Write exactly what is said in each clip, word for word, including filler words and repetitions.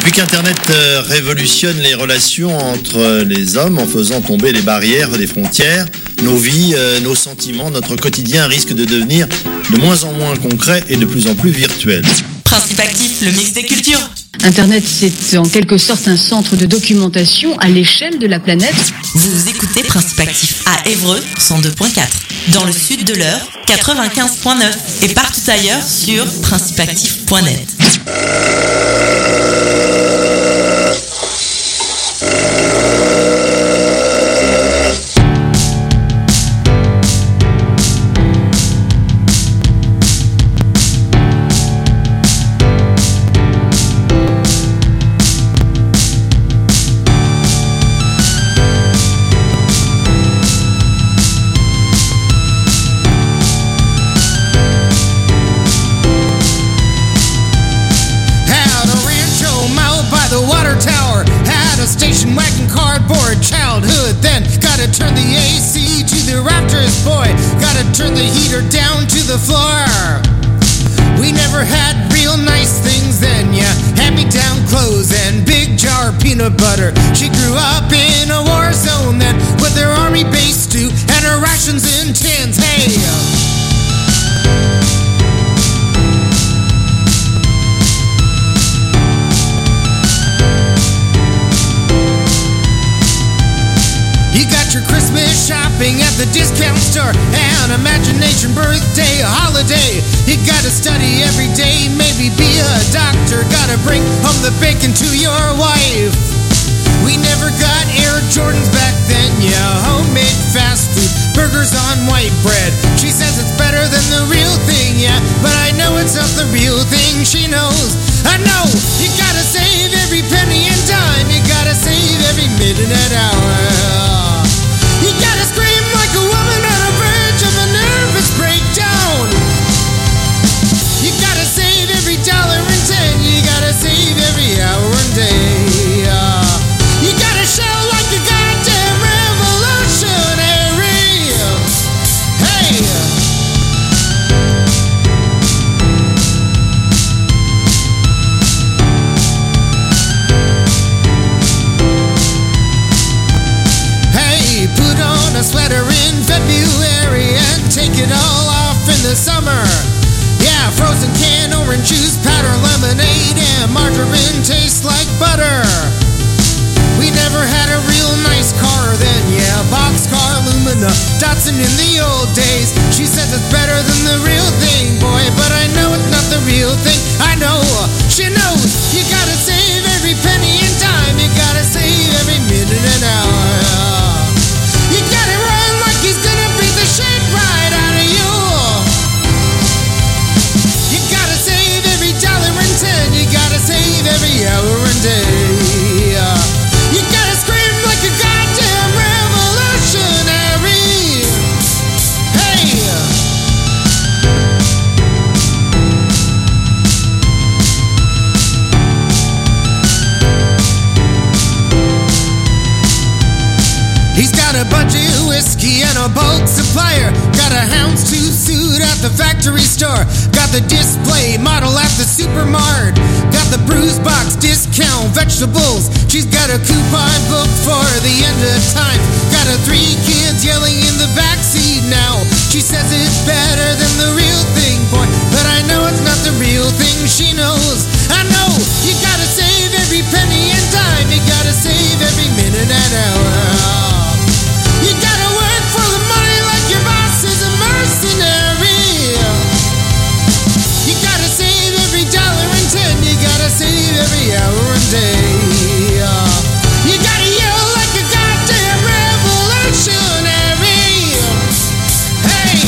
Depuis qu'Internet euh, révolutionne les relations entre les hommes en faisant tomber les barrières des frontières, nos vies, euh, nos sentiments, notre quotidien risque de devenir de moins en moins concret et de plus en plus virtuel. Principe actif, le mix des cultures. Internet, c'est en quelque sorte un centre de documentation à l'échelle de la planète. Vous écoutez Principe actif à Évreux, cent deux virgule quatre. Dans le sud de l'Eure, quatre-vingt-quinze virgule neuf. Et partout ailleurs sur principe actif point net. Turn the A C to the rafters, boy. Gotta turn the heater down to the floor. We never had real nice things then, yeah. Hand-me-down clothes and big jar peanut butter. She grew up in a war zone then, with her army base too, and her rations in tins, hey. You got your Christmas shopping at the discount store, and imagination birthday, a holiday. You gotta study every day, maybe be a doctor. Gotta bring home the bacon to your wife. We never got Air Jordans back then, yeah. Homemade fast food, burgers on white bread. She says it's better than the real thing, yeah. But I know it's not the real thing, she knows. I know, you gotta save every penny and dime. You gotta save every minute and hour. You gotta scream like a woman on the verge of a nervous breakdown. You gotta save every dollar and cent. You gotta save every hour and day. Uh, you gotta shout like a goddamn revolutionary. Hey! Put on a sweater in February and take it all off in the summer. Yeah, frozen canned orange juice, powder lemonade, and margarine tastes like butter. We never had a real nice car then, yeah, boxcar, Lumina, Datsun in the old days. She says it's better than the real thing, boy, but I know it's not the real thing. I know, she knows. You gotta save every penny and dime. You gotta save every minute and hour. You gotta run like he's gonna beat the shit right out of you. You gotta save every dollar and cent. You gotta save every hour and day. You gotta scream like a goddamn revolutionary. Hey! He's got a budget whiskey and a bulk supplier. Got a houndstooth suit at the factory store. Got the display model at the supermart. Got the bruise box discount vegetables. She's got a coupon book for the end of time. Got her three kids yelling in the backseat now. She says it's better than the real thing, boy, but I know it's not the real thing. She knows. I know. You gotta save every penny and dime. You gotta save every minute and hour. You gotta work for the money like your boss is a mercenary. You gotta save every dollar and cent. You gotta save every hour and day. You gotta yell like a goddamn revolutionary. Hey!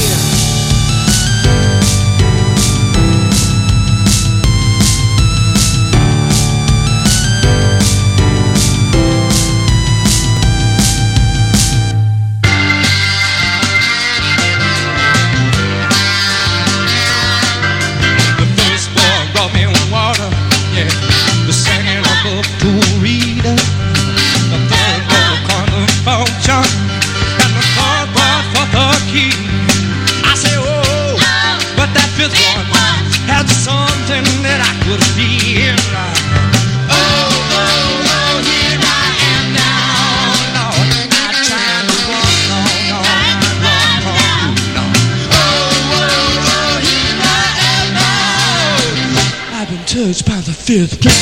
fifth one.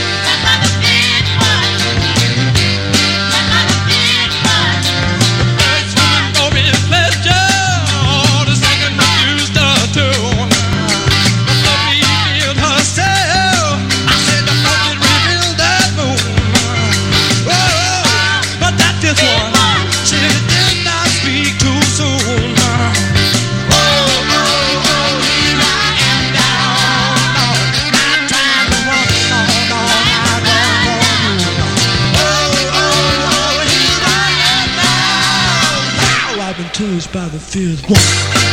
By the fifth one.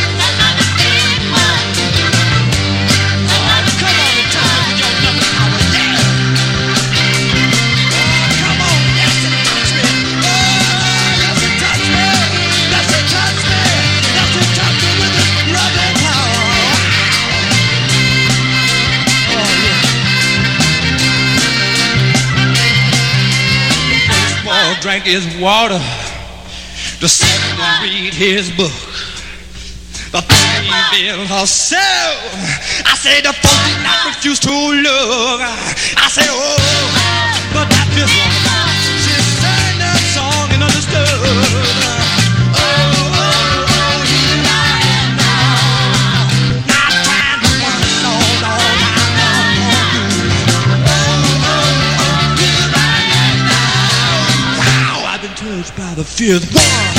Drank his water, the second to read his book. The third revealed herself. I said the fourth did not refuse to look. I said, oh, but that fifth one, she sang that song and understood. Oh, oh, oh, here I am now, not trying to run, no, no, no, no, no. Oh, oh, oh, here I am now. Wow, I've been touched by the fifth one.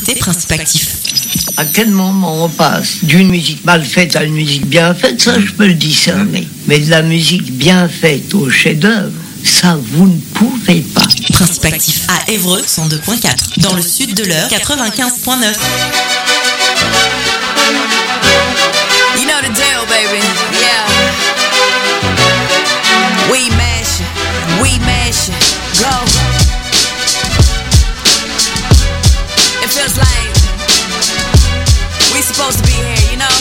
écoutez Principe Actif. À quel moment on passe d'une musique mal faite à une musique bien faite, ça je peux le discerner. Mais de la musique bien faite au chef-d'œuvre, ça vous ne pouvez pas. Principe Actif à Évreux cent deux point quatre. Dans le sud de l'Eure quatre-vingt-quinze point neuf. You know the deal, baby. Yeah. We mash it, we mash it, go. It feels like we supposed to be here, you know?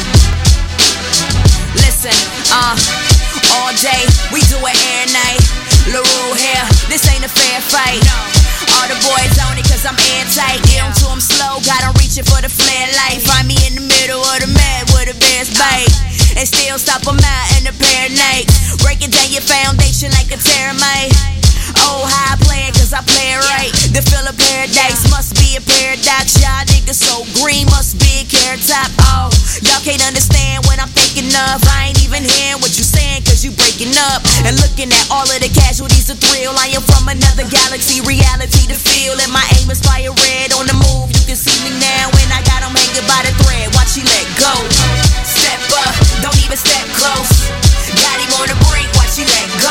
Listen, uh, all day, we do it every night. LaRue here, this ain't a fair fight. All the boys on it cause I'm airtight. Get on to them slow, got them reaching for the flare light. Find me in the middle of the mad where the bears bite. And still stop them out in a pair of nights. Breaking down your foundation like a termite. Oh, how I play it cause I play it right. The feel of paradise must be a paradox. Y'all niggas so green must be a carrot top. Oh, y'all can't understand what I'm thinking of. I ain't even hearing what you saying cause you breaking up. And looking at all of the casualties of thrill. I am from another galaxy, reality to feel. And my aim is fire red on the move. You can see me now when I got them hanging by the thread. Watch he let go. Step up, don't even step close. Got him on the brink, watch he let go.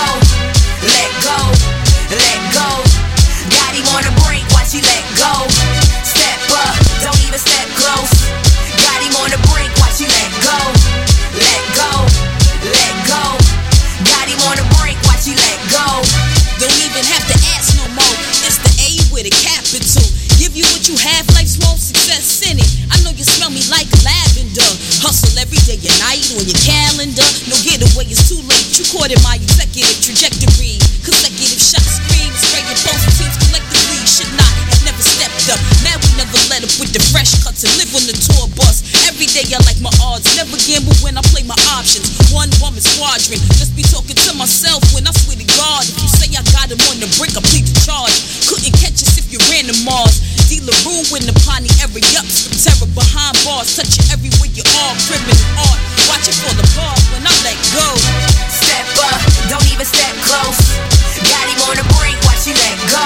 Let go. Let go, got him on the brink, watch he let go. Step up, don't even step close. Got him on the brink, watch he let go. Let go, let go. Got him on the brink, watch he let go. Don't even have to ask no more. It's the A with a capital. Give you what you have, life's more success in it. I know you smell me like lavender. Hustle every day and night on your calendar. No getaway, it's too late. You caught in my executive trajectory. Consecutive shots, screams, spraying both teams collectively. Should not have never stepped up. Now we never let up with the fresh cuts and live on the tour bus. Every day I like my odds. Never gamble when I play my options. One woman squadron. Just be talking to myself when I swear to God. If you say I got him on the brink, I plead the charge. Couldn't catch us if you ran to Mars. D LaRue in the Pawnee area up. Some terror behind bars. Touch you everywhere you are. Criminal art. Watch it fall apart when I let go. Step up, don't even step close. Got him on the brink, watch he let go.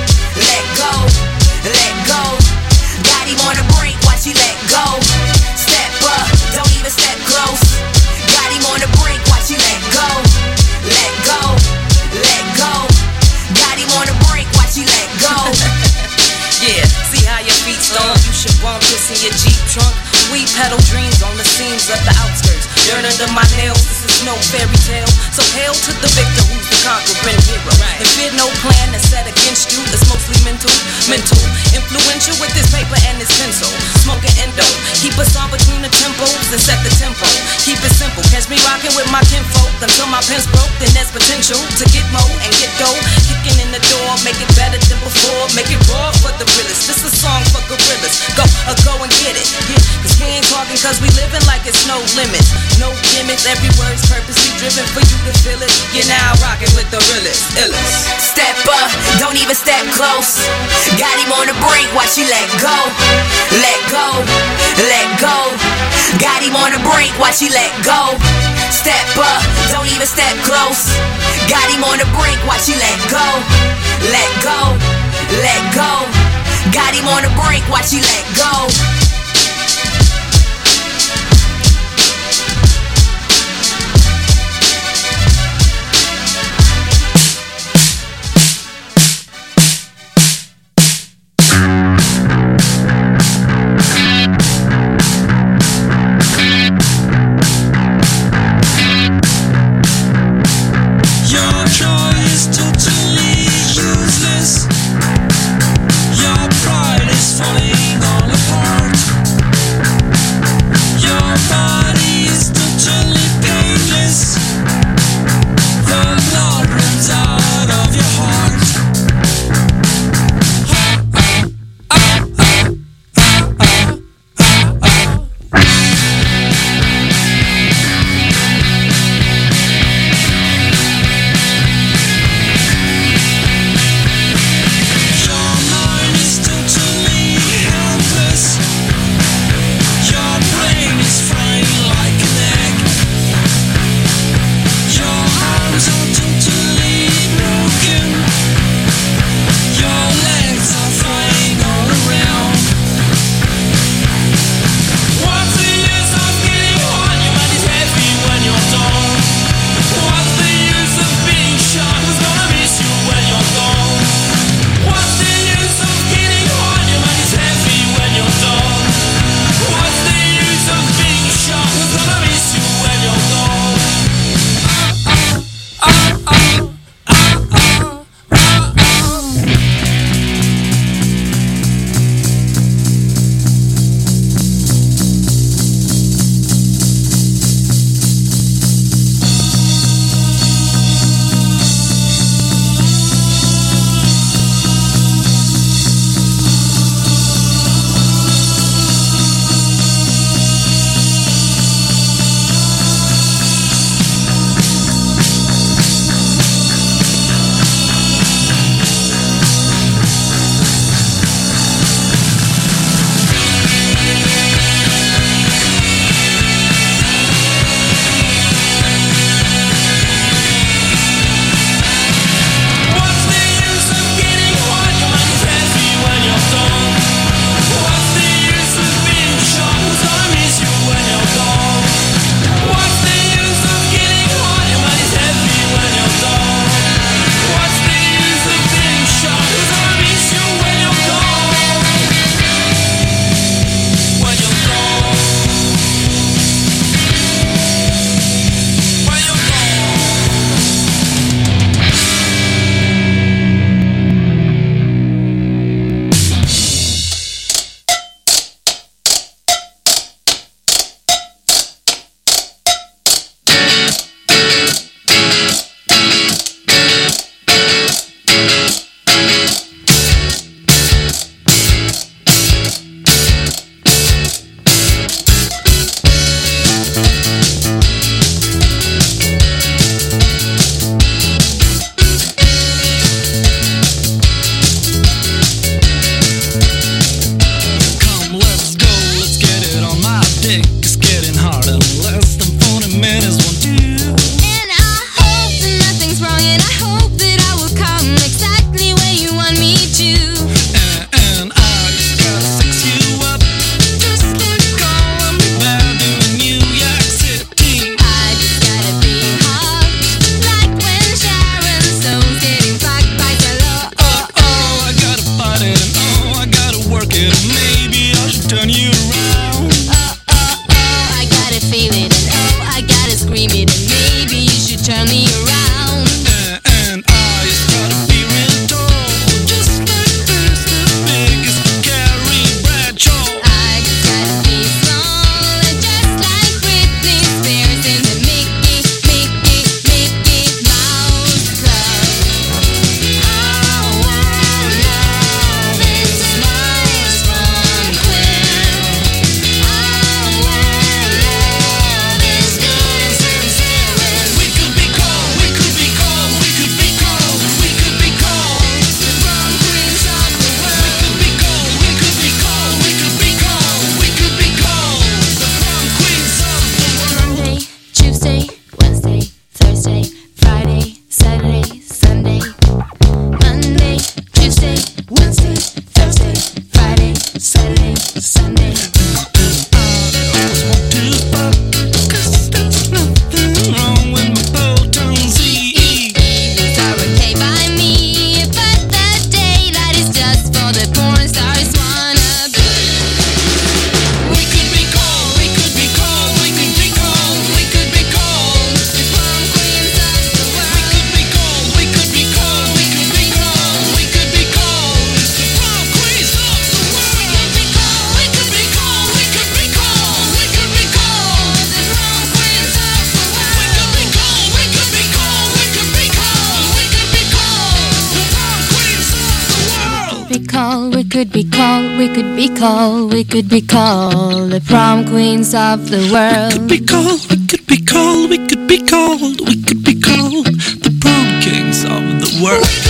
Let go, let go. Got him on the brink, watch he let go. Step up, don't even step close. Got him on the brink, watch he let go. Let go, let go. Got him on the brink, watch he let go. Yeah, see how your feet stomp. You should bump this in your Jeep trunk. We peddle dreams on the seams of the outskirts. Dirt under my nails, this is no fairy tale. So hail to the victor who's the conquering hero. And fear no plan that's set against you. It's mostly mental, mental. Influential with his paper and his pencil. Smoking endo. Keep us on between the tempos and set the tempo. Keep it simple. Catch me rocking with my kinfolk until my pen's broke. Then there's potential to get mo and get dough. Kicking in the door, make it better than before. Make it raw for the realest. This a song for gorillas. Go, uh, go and get it. Yeah, cause we ain't talking cause we living like it's no limits. No gimmicks, every word's purposely driven for you to feel it. You're now rocking with the realest, illest. Step up, don't even step close. Got him on the brink, watch he let go. Let go, let go. Got him on the brink, watch he let go. Step up, don't even step close. Got him on the brink, watch he let go. Let go, let go. Got him on the brink, watch he let go. Your pride is falling all apart. could be called, we could be called, we could be called the prom queens of the world. We could be called, we could be called, we could be called, we could be called the prom kings of the world.